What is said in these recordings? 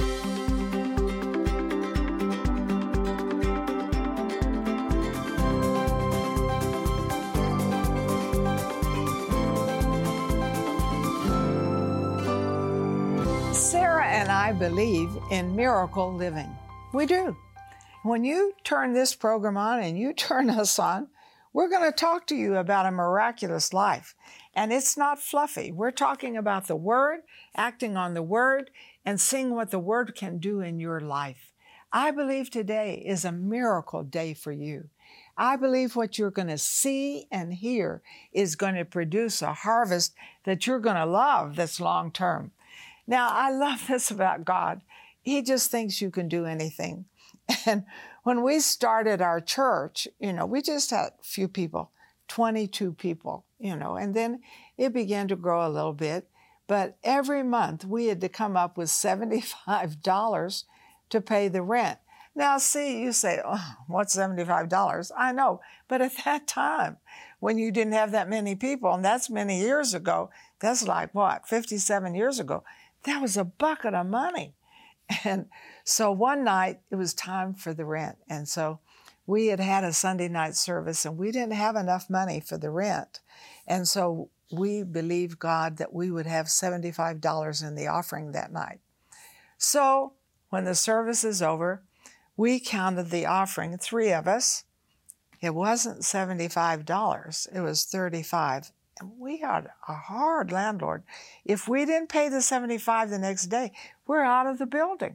Sarah and I believe in miracle living. We do. When you turn this program on and you turn us on, we're going to talk to you about a miraculous life. And it's not fluffy. We're talking about the Word, acting on the Word, and seeing what the Word can do in your life. I believe today is a miracle day for you. I believe what you're going to see and hear is going to produce a harvest that you're going to love that's long term. Now, I love this about God. He just thinks you can do anything. And when we started our church, we just had a few people, 22 people, and then it began to grow a little bit. But every month we had to come up with $75 to pay the rent. Now, see, you say, oh, what's $75? I know. But at that time, when you didn't have that many people, and that's many years ago, that's like, 57 years ago, that was a bucket of money. And so one night it was time for the rent. And so we had a Sunday night service and we didn't have enough money for the rent. And so we believed God that we would have $75 in the offering that night. So when the service is over, we counted the offering, 3 of us. It wasn't $75, it was $35. And we had a hard landlord. If we didn't pay the $75 the next day, we're out of the building.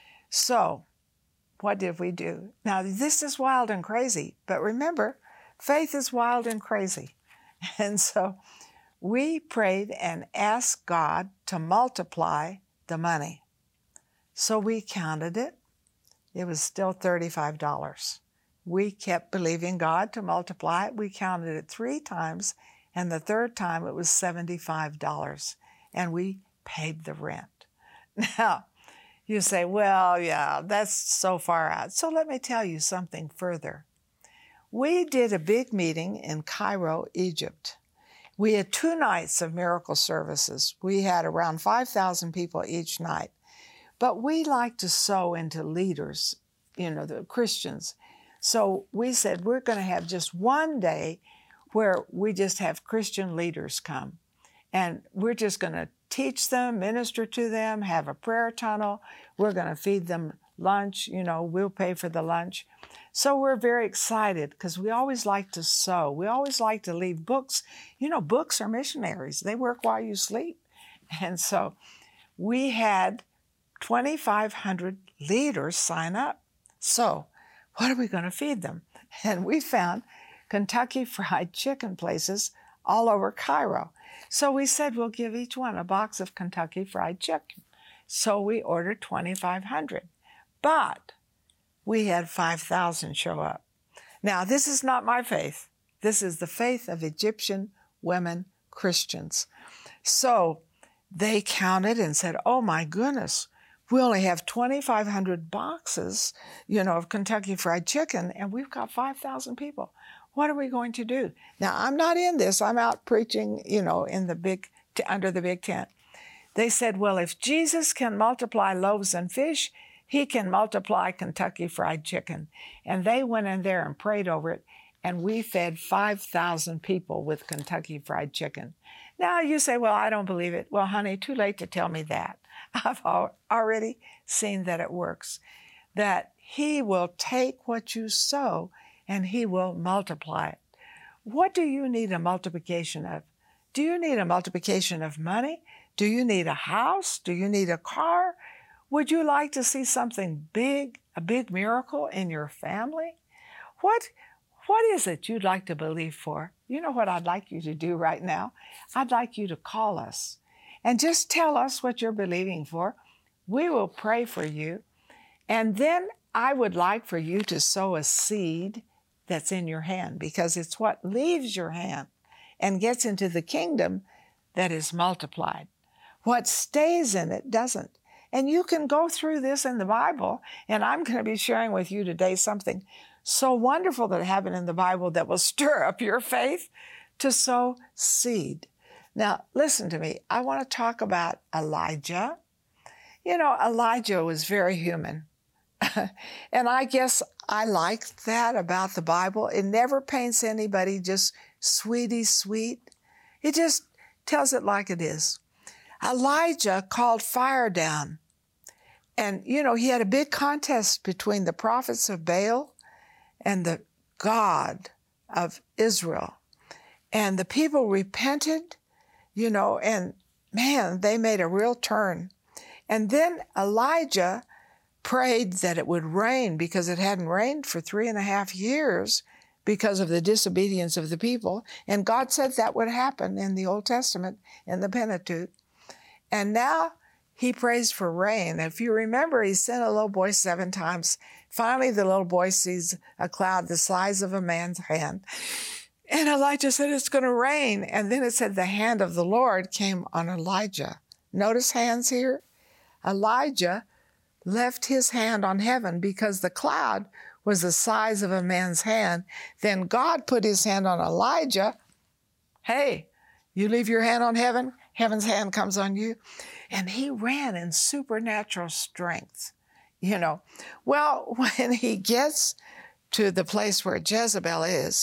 So what did we do? Now, this is wild and crazy, but remember, faith is wild and crazy. And so we prayed and asked God to multiply the money. So we counted it. It was still $35. We kept believing God to multiply it. We counted it 3 times. And the third time it was $75, and we paid the rent. Now, you say, well, yeah, that's so far out. So let me tell you something further. We did a big meeting in Cairo, Egypt. We had 2 nights of miracle services. We had around 5,000 people each night. But we like to sow into leaders, the Christians. So we said, we're going to have just one day where we just have Christian leaders come. And we're just going to teach them, minister to them, have a prayer tunnel. We're going to feed them lunch, we'll pay for the lunch. So we're very excited because we always like to sow. We always like to leave books. Books are missionaries. They work while you sleep. And so we had 2,500 leaders sign up. So what are we going to feed them? And we found Kentucky Fried Chicken places all over Cairo. So we said we'll give each one a box of Kentucky Fried Chicken. So we ordered 2,500. But we had 5,000 show up. Now, this is not my faith. This is the faith of Egyptian women Christians. So they counted and said, oh my goodness, we only have 2,500 boxes, of Kentucky Fried Chicken, and we've got 5,000 people. What are we going to do? Now, I'm not in this. I'm out preaching, in the under the big tent. They said, well, if Jesus can multiply loaves and fish, he can multiply Kentucky Fried Chicken. And they went in there and prayed over it, and we fed 5,000 people with Kentucky Fried Chicken. Now, you say, well, I don't believe it. Well, honey, too late to tell me that. I've already seen that it works, that he will take what you sow and he will multiply it. What do you need a multiplication of? Do you need a multiplication of money? Do you need a house? Do you need a car? Would you like to see something big, a big miracle in your family? What is it you'd like to believe for? You know what I'd like you to do right now? I'd like you to call us and just tell us what you're believing for. We will pray for you. And then I would like for you to sow a seed that's in your hand, because it's what leaves your hand and gets into the kingdom that is multiplied. What stays in it doesn't. And you can go through this in the Bible, and I'm going to be sharing with you today something so wonderful that happened in the Bible that will stir up your faith to sow seed. Now, listen to me. I want to talk about Elijah You know, Elijah was very human. And I guess I like that about the Bible. It never paints anybody just sweetie sweet. It just tells it like it is. Elijah called fire down. And, you know, he had a big contest between the prophets of Baal and the God of Israel. And the people repented, you know, and man, they made a real turn. And then Elijah prayed that it would rain because it hadn't rained for 3.5 years because of the disobedience of the people. And God said that would happen in the Old Testament, in the Pentateuch. And now he prays for rain. If you remember, he sent a little boy 7 times. Finally, the little boy sees a cloud the size of a man's hand. And Elijah said, it's going to rain. And then it said the hand of the Lord came on Elijah. Notice hands here. Elijah left his hand on heaven because the cloud was the size of a man's hand. Then God put his hand on Elijah. Hey, you leave your hand on heaven, heaven's hand comes on you. And he ran in supernatural strength, you know. Well, when he gets to the place where Jezebel is,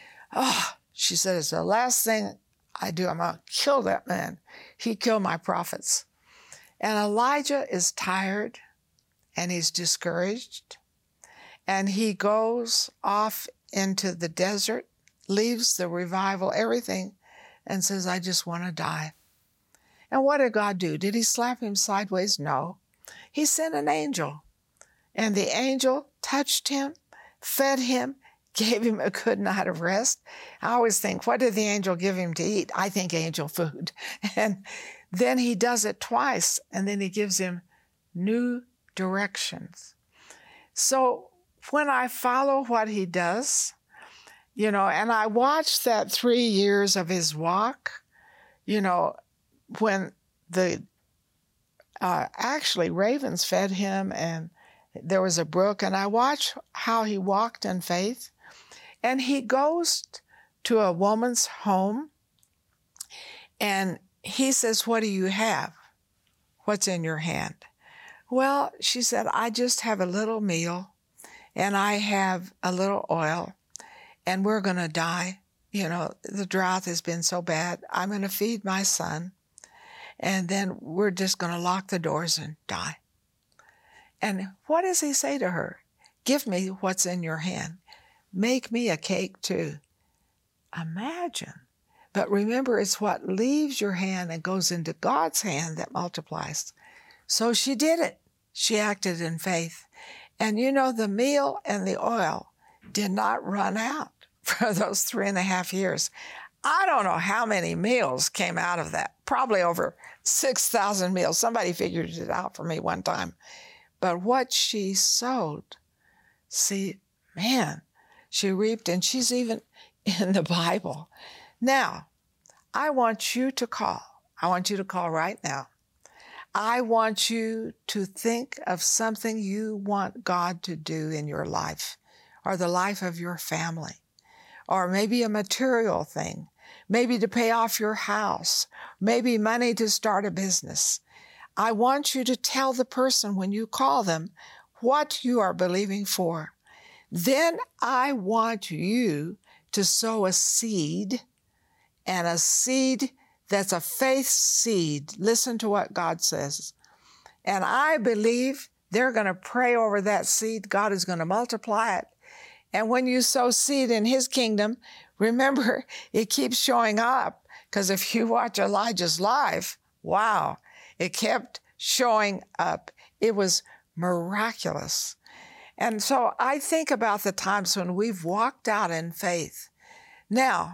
she said, it's the last thing I do. I'm going to kill that man. He killed my prophets. And Elijah is tired and he's discouraged. And he goes off into the desert, leaves the revival, everything, and says, I just want to die. And what did God do? Did he slap him sideways? No. He sent an angel. And the angel touched him, fed him, gave him a good night of rest. I always think, what did the angel give him to eat? I think angel food. And then he does it twice, and then he gives him new directions. So when I follow what he does, you know, and I watched that 3 years of his walk, you know, when the actually ravens fed him and there was a brook, and I watched how he walked in faith. And he goes to a woman's home and he says, what do you have? What's in your hand? Well, she said, I just have a little meal and I have a little oil and we're going to die. You know, the drought has been so bad. I'm going to feed my son and then we're just going to lock the doors and die. And what does he say to her? Give me what's in your hand. Make me a cake too. Imagine. But remember, it's what leaves your hand and goes into God's hand that multiplies. So she did it. She acted in faith. And you know, the meal and the oil did not run out for those 3.5 years. I don't know how many meals came out of that. Probably over 6,000 meals. Somebody figured it out for me one time. But what she sowed, see, man, she reaped, and she's even in the Bible. Now, I want you to call. I want you to call right now. I want you to think of something you want God to do in your life or the life of your family, or maybe a material thing, maybe to pay off your house, maybe money to start a business. I want you to tell the person when you call them what you are believing for. Then I want you to sow a seed, and a seed that's a faith seed. Listen to what God says. And I believe they're going to pray over that seed. God is going to multiply it. And when you sow seed in his kingdom, remember, it keeps showing up. Because if you watch Elijah's life, wow, it kept showing up. It was miraculous. And so I think about the times when we've walked out in faith. Now,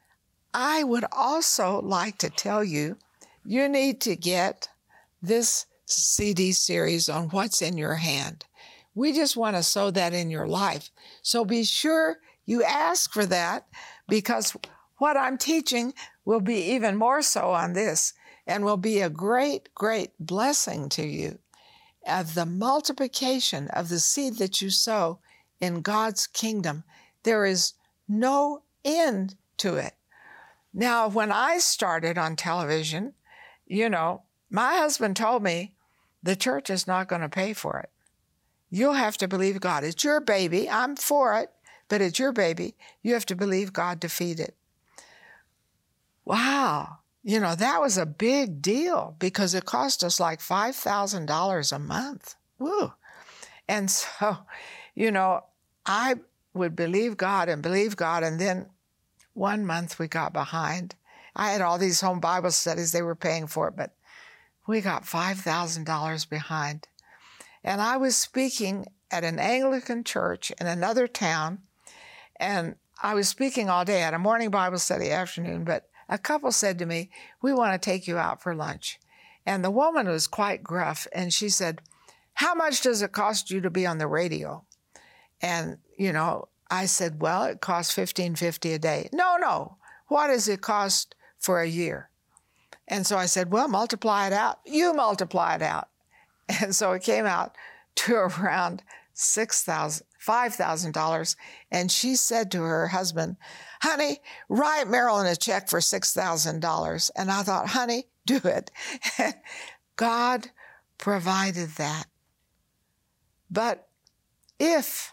I would also like to tell you, you need to get this CD series on what's in your hand. We just want to sow that in your life. So be sure you ask for that, because what I'm teaching will be even more so on this and will be a great, great blessing to you of the multiplication of the seed that you sow in God's kingdom. There is no end to it. Now, when I started on television, you know, my husband told me the church is not going to pay for it. You'll have to believe God. It's your baby. I'm for it, but it's your baby. You have to believe God to feed it. Wow. You know, that was a big deal because it cost us like $5,000 a month. Woo. And so, you know, I would believe God, and then one month we got behind. I had all these home Bible studies. They were paying for it, but we got $5,000 behind. And I was speaking at an Anglican church in another town, and I was speaking all day at a morning Bible study afternoon, but a couple said to me, "We want to take you out for lunch." And the woman was quite gruff, and she said, "How much does it cost you to be on the radio?" And, you know, I said, "Well, it costs $15.50 a day." No. What does it cost for a year? And so I said, "Well, multiply it out." You multiply it out. And so it came out to around $5,000. And she said to her husband, "Honey, write Marilyn a check for $6,000. And I thought, honey, do it. God provided that. But if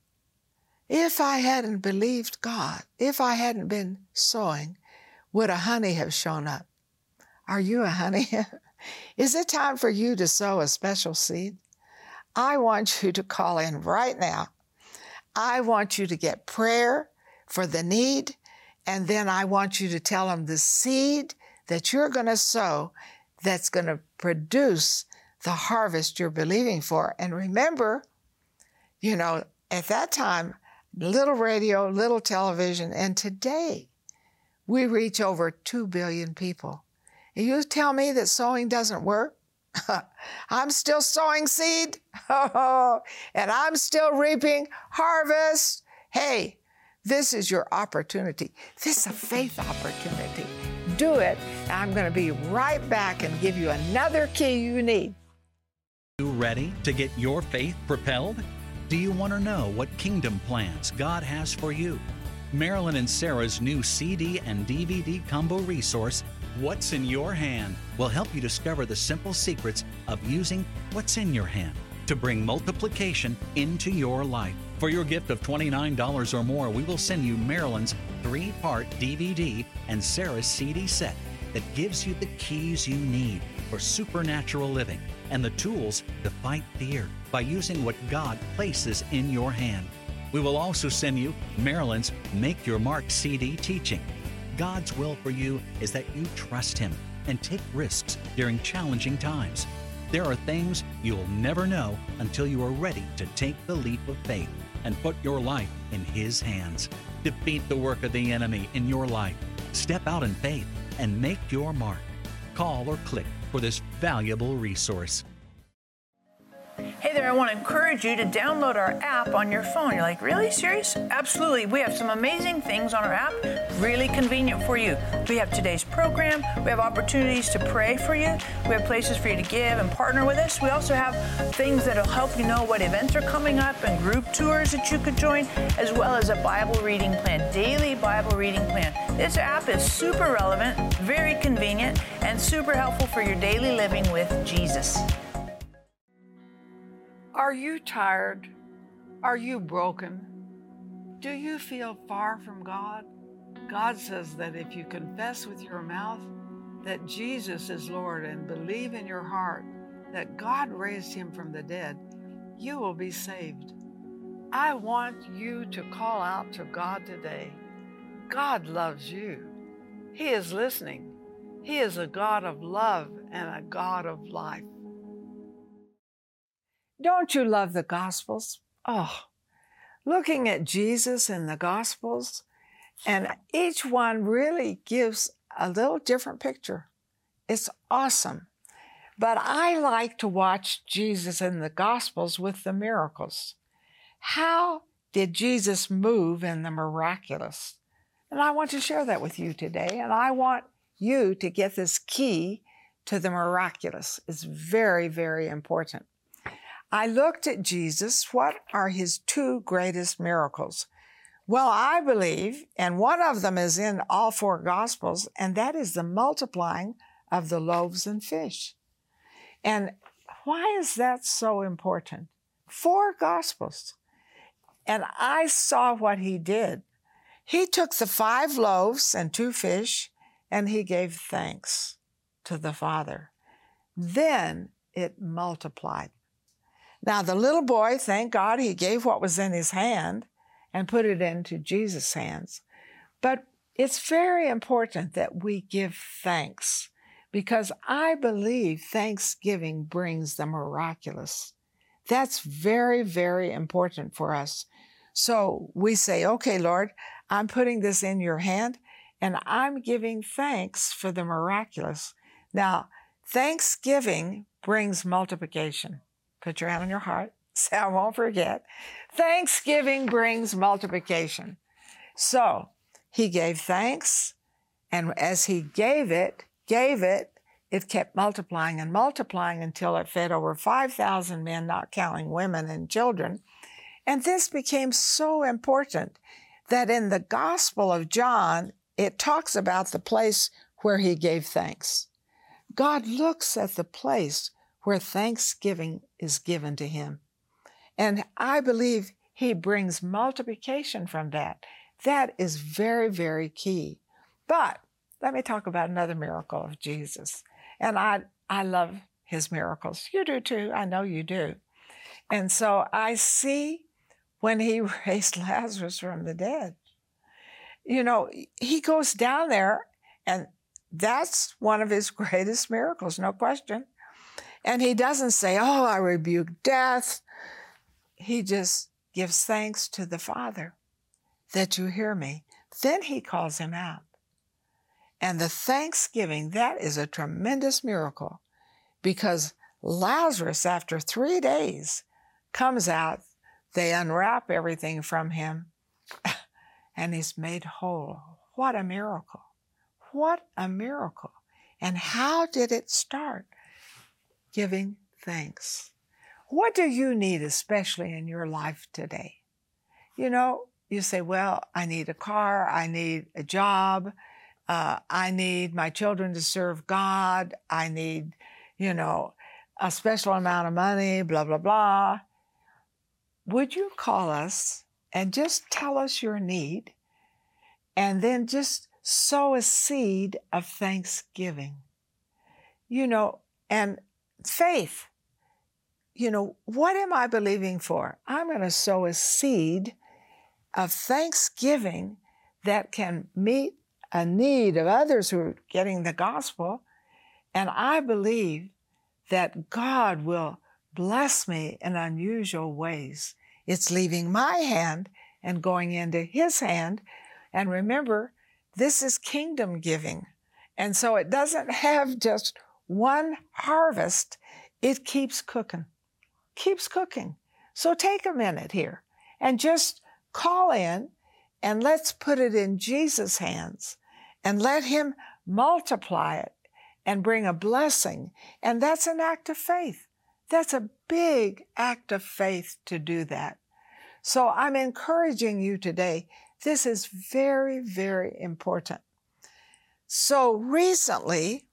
I hadn't believed God, if I hadn't been sowing, would a honey have shown up? Are you a honey? Is it time for you to sow a special seed? I want you to call in right now. I want you to get prayer for the need, and then I want you to tell them the seed that you're going to sow that's going to produce the harvest you're believing for. And remember, you know, at that time, little radio, little television, and today we reach over 2 billion people. And you tell me that sowing doesn't work? I'm still sowing seed, and I'm still reaping harvest. Hey, this is your opportunity. This is a faith opportunity. Do it. I'm going to be right back and give you another key you need. You ready to get your faith propelled? Do you want to know what kingdom plans God has for you? Marilyn and Sarah's new CD and DVD combo resource, What's in Your Hand, will help you discover the simple secrets of using what's in your hand to bring multiplication into your life. For your gift of $29 or more, we will send you Marilyn's 3-part DVD and Sarah's CD set that gives you the keys you need for supernatural living and the tools to fight fear by using what God places in your hand. We will also send you Marilyn's Make Your Mark CD teaching. God's will for you is that you trust Him and take risks during challenging times. There are things you'll never know until you are ready to take the leap of faith and put your life in His hands. Defeat the work of the enemy in your life. Step out in faith and make your mark. Call or click for this valuable resource. Hey there, I want to encourage you to download our app on your phone. You're like, really? Serious? Absolutely. We have some amazing things on our app, really convenient for you. We have today's program. We have opportunities to pray for you. We have places for you to give and partner with us. We also have things that will help you know what events are coming up and group tours that you could join, as well as a Bible reading plan, daily Bible reading plan. This app is super relevant, very convenient, and super helpful for your daily living with Jesus. Are you tired? Are you broken? Do you feel far from God? God says that if you confess with your mouth that Jesus is Lord and believe in your heart that God raised Him from the dead, you will be saved. I want you to call out to God today. God loves you. He is listening. He is a God of love and a God of life. Don't you love the Gospels? Oh, looking at Jesus in the Gospels, and each one really gives a little different picture. It's awesome. But I like to watch Jesus in the Gospels with the miracles. How did Jesus move in the miraculous? And I want to share that with you today, and I want you to get this key to the miraculous. It's very, very important. I looked at Jesus. What are His 2 greatest miracles? Well, I believe, and one of them is in all 4 Gospels, and that is the multiplying of the loaves and fish. And Why is that so important? 4 Gospels. And I saw what he did. He took the 5 loaves and 2 fish, and he gave thanks to the Father. Then it multiplied. Now, the little boy, thank God, he gave what was in his hand and put it into Jesus' hands. But it's very important that we give thanks, because I believe thanksgiving brings the miraculous. That's very, very important for us. So we say, okay, Lord, I'm putting this in your hand, and I'm giving thanks for the miraculous. Now, thanksgiving brings multiplication. Put your hand on your heart. Say, I won't forget. Thanksgiving brings multiplication. So he gave thanks, and as he gave it, it kept multiplying and multiplying until it fed over 5,000 men, not counting women and children. And this became so important that in the Gospel of John, it talks about the place where he gave thanks. God looks at the place where thanksgiving is given to him. And I believe he brings multiplication from that. That is very, very key. But let me talk about another miracle of Jesus. And I love his miracles. You do too. I know you do. And so I see when he raised Lazarus from the dead. You know, he goes down there, and that's one of his greatest miracles, no question. And he doesn't say, oh, I rebuke death. He just gives thanks to the Father that you hear me. Then he calls him out. And the thanksgiving, that is a tremendous miracle, because Lazarus, after 3 days, comes out. They unwrap everything from him, and he's made whole. What a miracle. What a miracle. And how did it start? Giving thanks. What do you need, especially in your life today? You know, you say, well, I need a car, I need a job, I need my children to serve God, I need, a special amount of money, blah, blah, blah. Would you call us and just tell us your need, and then just sow a seed of thanksgiving? And faith. What am I believing for? I'm going to sow a seed of thanksgiving that can meet a need of others who are getting the gospel. And I believe that God will bless me in unusual ways. It's leaving my hand and going into his hand. And remember, this is kingdom giving. And so it doesn't have just one harvest. It keeps cooking. So take a minute here and just call in, and let's put it in Jesus' hands and let him multiply it and bring a blessing. And that's an act of faith. That's a big act of faith to do that. So I'm encouraging you today. This is very, very important. So recently,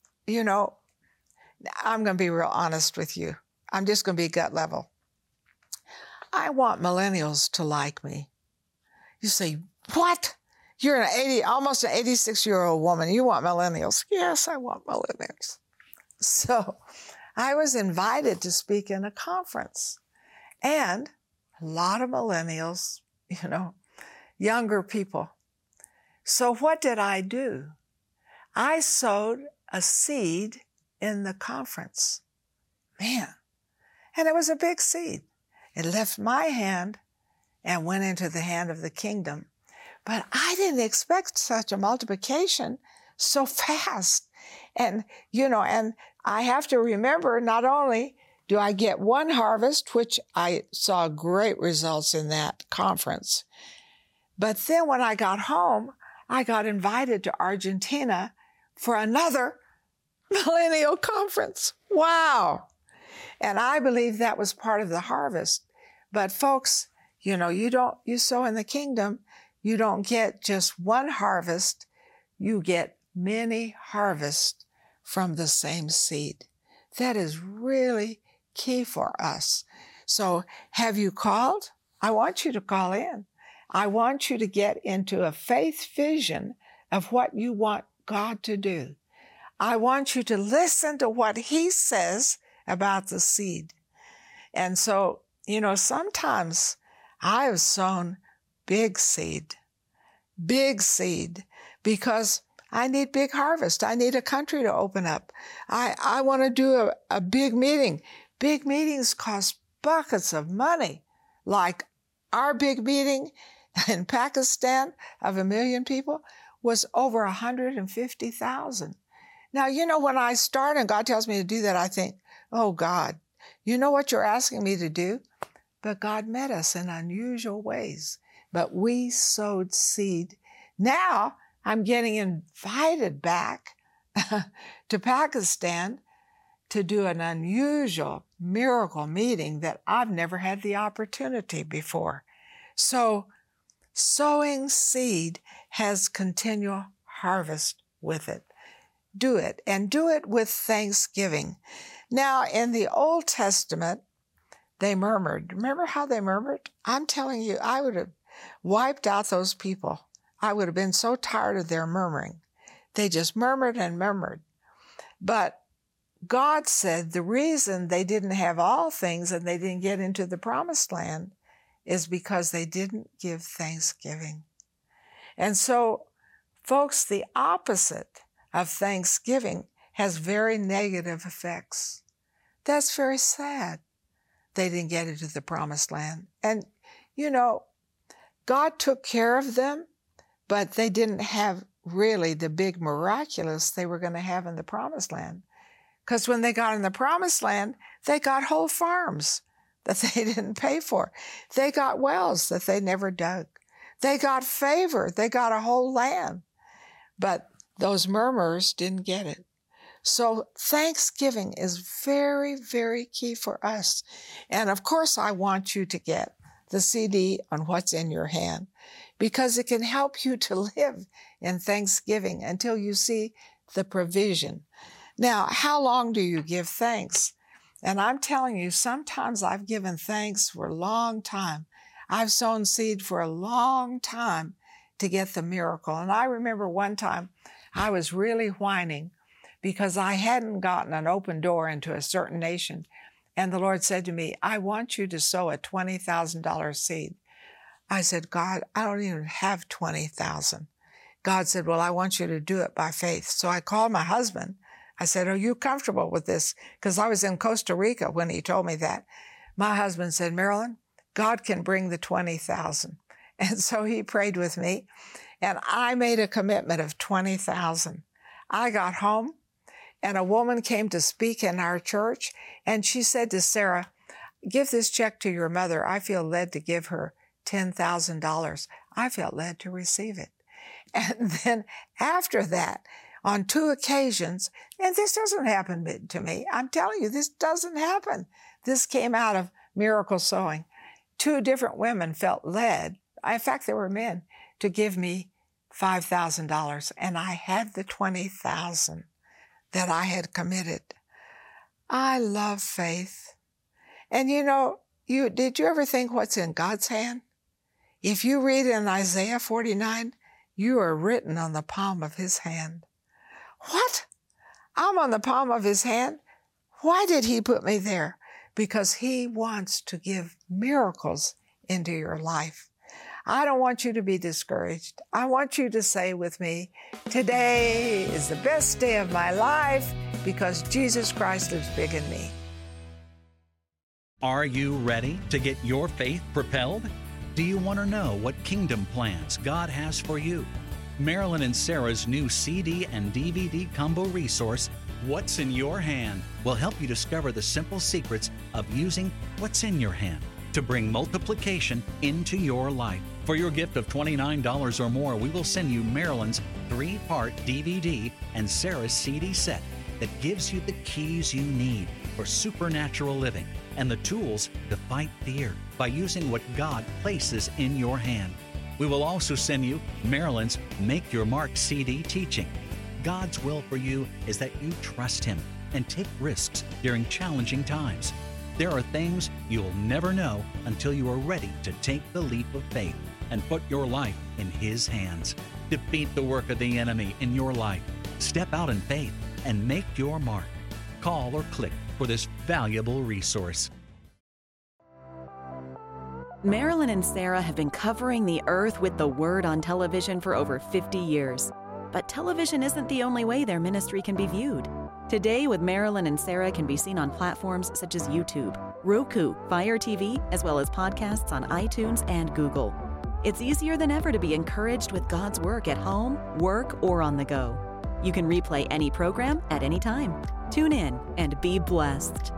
I'm going to be real honest with you. I'm just going to be gut level. I want millennials to like me. You say, what? You're almost an 86-year-old woman. You want millennials? Yes, I want millennials. So I was invited to speak in a conference, and a lot of millennials, younger people. So what did I do? I sowed a seed in the conference. Man, and it was a big seed. It left my hand and went into the hand of the kingdom. But I didn't expect such a multiplication so fast. And, and I have to remember, not only do I get one harvest, which I saw great results in that conference, but then when I got home, I got invited to Argentina for another millennial conference. Wow. And I believe that was part of the harvest. But folks, you sow in the kingdom, you don't get just one harvest, you get many harvests from the same seed. That is really key for us. So have you called? I want you to call in. I want you to get into a faith vision of what you want God to do. I want you to listen to what He says about the seed. And so, sometimes I have sown big seed, because I need big harvest. I need a country to open up. I want to do a big meeting. Big meetings cost buckets of money. Like our big meeting in Pakistan of 1 million people was over 150,000. Now, when I start and God tells me to do that, I think, oh, God, you know what you're asking me to do? But God met us in unusual ways. But we sowed seed. Now I'm getting invited back to Pakistan to do an unusual miracle meeting that I've never had the opportunity before. So sowing seed has continual harvest with it. Do it, and do it with thanksgiving. Now, in the Old Testament, they murmured. Remember how they murmured? I'm telling you, I would have wiped out those people. I would have been so tired of their murmuring. They just murmured and murmured. But God said the reason they didn't have all things and they didn't get into the promised land is because they didn't give thanksgiving. And so, folks, the opposite of thanksgiving has very negative effects. That's very sad. They didn't get into the promised land. And, God took care of them, but they didn't have really the big miraculous they were going to have in the promised land. Because when they got in the promised land, they got whole farms that they didn't pay for. They got wells that they never dug. They got favor. They got a whole land. But those murmurers didn't get it. So thanksgiving is very, very key for us. And of course, I want you to get the CD on What's in Your Hand, because it can help you to live in thanksgiving until you see the provision. Now, how long do you give thanks? And I'm telling you, sometimes I've given thanks for a long time. I've sown seed for a long time to get the miracle. And I remember one time I was really whining because I hadn't gotten an open door into a certain nation. And the Lord said to me, I want you to sow a $20,000 seed. I said, God, I don't even have $20,000. God said, well, I want you to do it by faith. So I called my husband. I said, are you comfortable with this? Because I was in Costa Rica when he told me that. My husband said, Marilyn, God can bring the 20,000. And so he prayed with me, and I made a commitment of 20,000. I got home, and a woman came to speak in our church, and she said to Sarah, give this check to your mother. I feel led to give her $10,000. I felt led to receive it. And then after that, on 2 occasions, and this doesn't happen to me. I'm telling you, this doesn't happen. This came out of miracle sowing. 2 different women felt led, in fact, there were men, to give me $5,000, and I had the $20,000 that I had committed. I love faith. And did you ever think what's in God's hand? If you read in Isaiah 49, you are written on the palm of His hand. What? I'm on the palm of His hand? Why did He put me there? Because He wants to give miracles into your life. I don't want you to be discouraged. I want you to say with me, today is the best day of my life because Jesus Christ lives big in me. Are you ready to get your faith propelled? Do you want to know what kingdom plans God has for you? Marilyn and Sarah's new CD and DVD combo resource, What's in Your Hand, will help you discover the simple secrets of using what's in your hand to bring multiplication into your life. For your gift of $29 or more, we will send you Marilyn's 3-part DVD and Sarah's CD set that gives you the keys you need for supernatural living and the tools to fight fear by using what God places in your hand. We will also send you Marilyn's Make Your Mark CD teaching. God's will for you is that you trust Him and take risks during challenging times. There are things you'll never know until you are ready to take the leap of faith and put your life in His hands. Defeat the work of the enemy in your life. Step out in faith and make your mark. Call or click for this valuable resource. Marilyn and Sarah have been covering the earth with the Word on television for over 50 years. But television isn't the only way their ministry can be viewed. Today with Marilyn and Sarah can be seen on platforms such as YouTube, Roku, Fire TV, as well as podcasts on iTunes and Google. It's easier than ever to be encouraged with God's work at home, work, or on the go. You can replay any program at any time. Tune in and be blessed.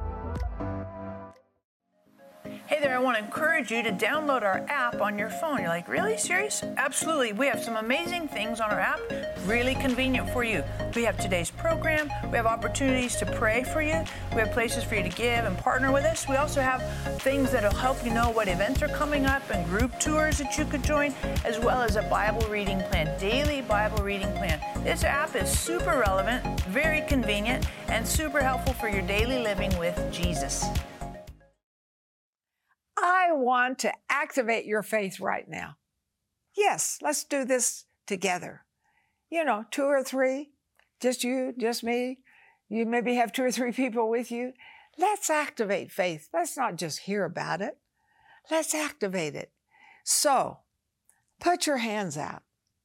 Hey there, I want to encourage you to download our app on your phone. You're like, really? Serious? Absolutely. We have some amazing things on our app, really convenient for you. We have today's program. We have opportunities to pray for you. We have places for you to give and partner with us. We also have things that will help you know what events are coming up and group tours that you could join, as well as a Bible reading plan, daily Bible reading plan. This app is super relevant, very convenient, and super helpful for your daily living with Jesus. I want to activate your faith right now. Yes, let's do this together. 2 or 3, just you, just me. You maybe have 2 or 3 people with you. Let's activate faith. Let's not just hear about it. Let's activate it. So, put your hands out.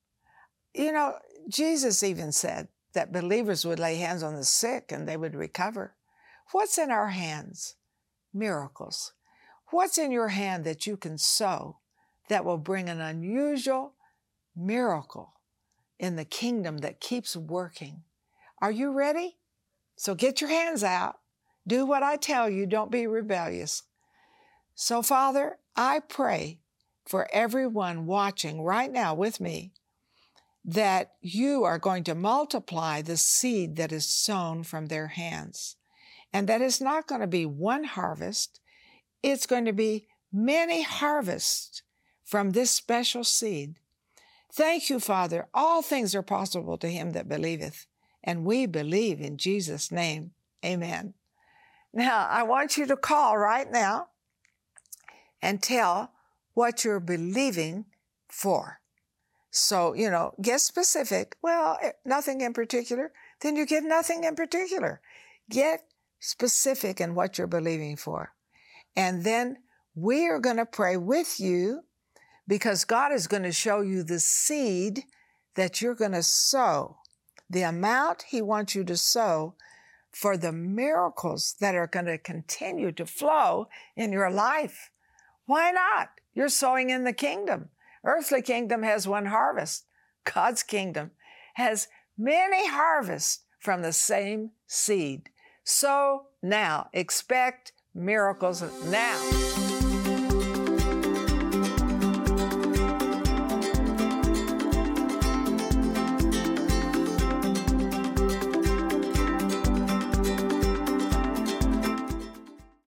Jesus even said that believers would lay hands on the sick and they would recover. What's in our hands? Miracles. What's in your hand that you can sow that will bring an unusual miracle in the kingdom that keeps working? Are you ready? So get your hands out. Do what I tell you. Don't be rebellious. So, Father, I pray for everyone watching right now with me that you are going to multiply the seed that is sown from their hands, and that it's not going to be one harvest. It's going to be many harvests from this special seed. Thank you, Father. All things are possible to him that believeth, and we believe in Jesus' name. Amen. Now, I want you to call right now and tell what you're believing for. So, get specific. Well, nothing in particular. Then you get nothing in particular. Get specific in what you're believing for. And then we are going to pray with you because God is going to show you the seed that you're going to sow, the amount He wants you to sow for the miracles that are going to continue to flow in your life. Why not? You're sowing in the kingdom. Earthly kingdom has one harvest. God's kingdom has many harvests from the same seed. So now, expect miracles now.